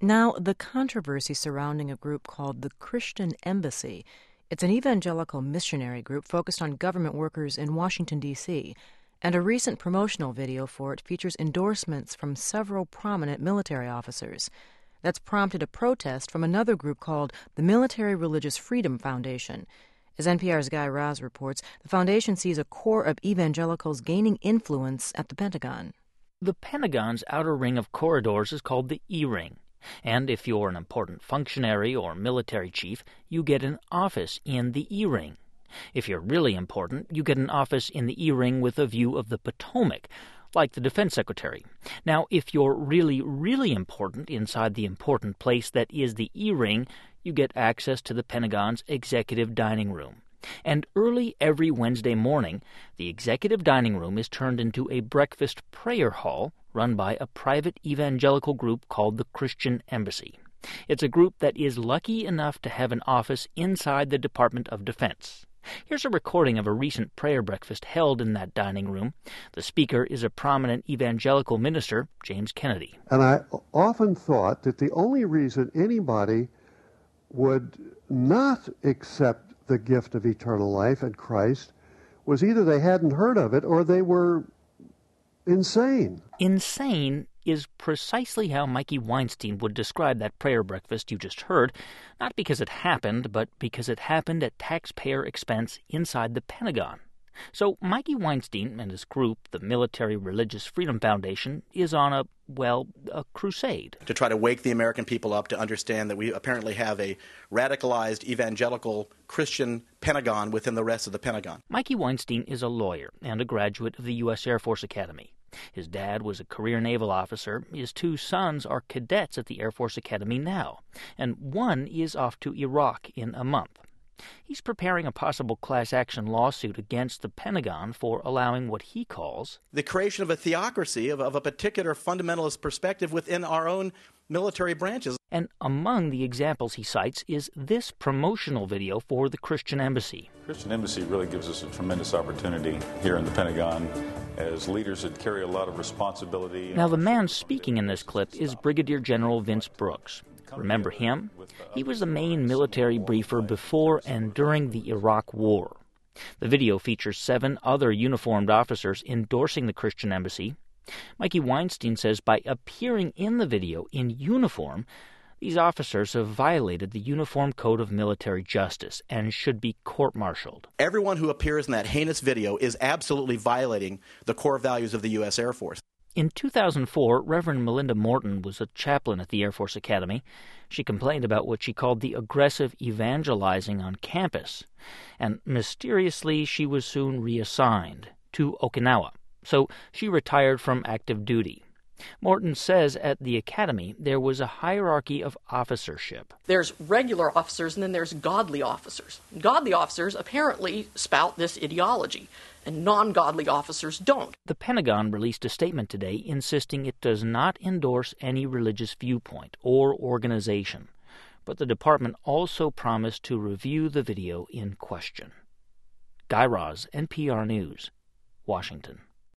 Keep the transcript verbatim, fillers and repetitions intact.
Now, the controversy surrounding a group called the Christian Embassy. It's an evangelical missionary group focused on government workers in Washington, D C, and a recent promotional video for it features endorsements from several prominent military officers. That's prompted a protest from another group called the Military Religious Freedom Foundation. As N P R's Guy Raz reports, the foundation sees a core of evangelicals gaining influence at the Pentagon. The Pentagon's outer ring of corridors is called the E-ring. And if you're an important functionary or military chief, you get an office in the E-ring. If you're really important, you get an office in the E-ring with a view of the Potomac, like the defense secretary. Now, if you're really, really important inside the important place that is the E-ring, you get access to the Pentagon's executive dining room. And early every Wednesday morning, the executive dining room is turned into a breakfast prayer hall run by a private evangelical group called the Christian Embassy. It's a group that is lucky enough to have an office inside the Department of Defense. Here's a recording of a recent prayer breakfast held in that dining room. The speaker is a prominent evangelical minister, James Kennedy. And I often thought that the only reason anybody would not accept the gift of eternal life in Christ was either they hadn't heard of it or they were insane. Insane is precisely how Mikey Weinstein would describe that prayer breakfast you just heard, not because it happened, but because it happened at taxpayer expense inside the Pentagon. So Mikey Weinstein and his group, the Military Religious Freedom Foundation, is on a, well, a crusade. To try to wake the American people up to understand that we apparently have a radicalized evangelical Christian Pentagon within the rest of the Pentagon. Mikey Weinstein is a lawyer and a graduate of the U S Air Force Academy. His dad was a career naval officer. His two sons are cadets at the Air Force Academy now, and one is off to Iraq in a month. He's preparing a possible class-action lawsuit against the Pentagon for allowing what he calls the creation of a theocracy of, of a particular fundamentalist perspective within our own military branches. And among the examples he cites is this promotional video for the Christian Embassy. Christian Embassy really gives us a tremendous opportunity here in the Pentagon as leaders that carry a lot of responsibility. Now, the man speaking in this clip is Brigadier General Vince Brooks. Remember him? He was the main military briefer before and during the Iraq War. The video features seven other uniformed officers endorsing the Christian Embassy. Mikey Weinstein says by appearing in the video in uniform, these officers have violated the Uniform Code of Military Justice and should be court-martialed. Everyone who appears in that heinous video is absolutely violating the core values of the U S Air Force. In two thousand four, Reverend Melinda Morton was a chaplain at the Air Force Academy. She complained about what she called the aggressive evangelizing on campus. And mysteriously, she was soon reassigned to Okinawa. So she retired from active duty. Morton says at the academy there was a hierarchy of officership. There's regular officers and then there's godly officers. Godly officers apparently spout this ideology, and non-godly officers don't. The Pentagon released a statement today insisting it does not endorse any religious viewpoint or organization, but the department also promised to review the video in question. Guy Raz, N P R News, Washington.